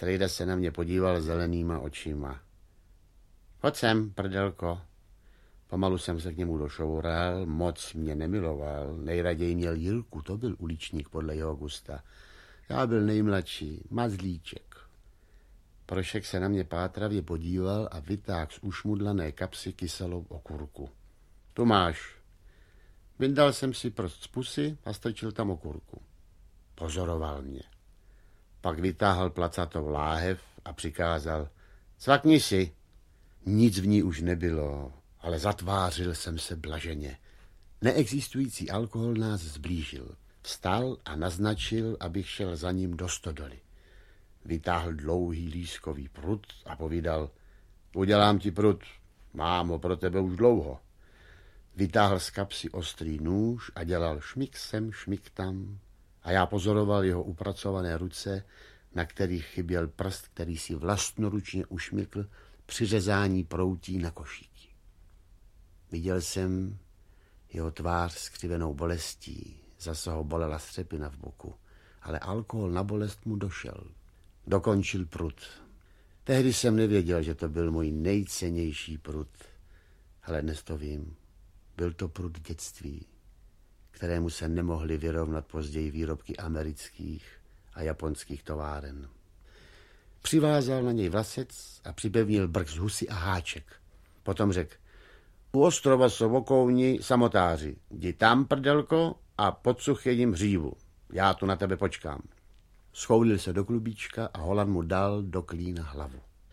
Strejda se na mě podíval zelenýma očima. Pojď sem, prdelko. Pomalu jsem se k němu došoural, moc mě nemiloval, nejraději měl Jilku, to byl uličník podle jeho gusta. Já byl nejmladší, mazlíček. Prošek se na mě pátravě podíval a vytáhl z ušmudlané kapsy kyselou okurku. Tu máš. Vyndal jsem si prst z pusy a strčil tam okurku. Pozoroval mě. Pak vytáhl placatou láhev a přikázal: cvakni si. Nic v ní už nebylo, ale zatvářil jsem se blaženě. Neexistující alkohol nás zblížil. Vstal a naznačil, abych šel za ním do stodoly. Vytáhl dlouhý lískový prut a povídal: udělám ti prut, mám ho pro tebe už dlouho. Vytáhl z kapsy ostrý nůž a dělal šmik sem, šmik tam. A já pozoroval jeho upracované ruce, na kterých chyběl prst, který si vlastnoručně ušmykl při řezání proutí na košíky. Viděl jsem jeho tvář skřivenou bolestí, zase ho bolela střepina v boku, ale alkohol na bolest mu došel. Dokončil prut. Tehdy jsem nevěděl, že to byl můj nejcennější prut, ale dnes to vím. Byl to prut dětství, kterému se nemohly vyrovnat později výrobky amerických a japonských továren. Přivázal na něj vlasec a připevnil brk z husy a háček. Potom řekl: u ostrova jsou okouni samotáři. Jdi tam, prdelko, a podsuch jim hřívu. Já tu na tebe počkám. Schoulil se do klubíčka a Holan mu dal do klína hlavu.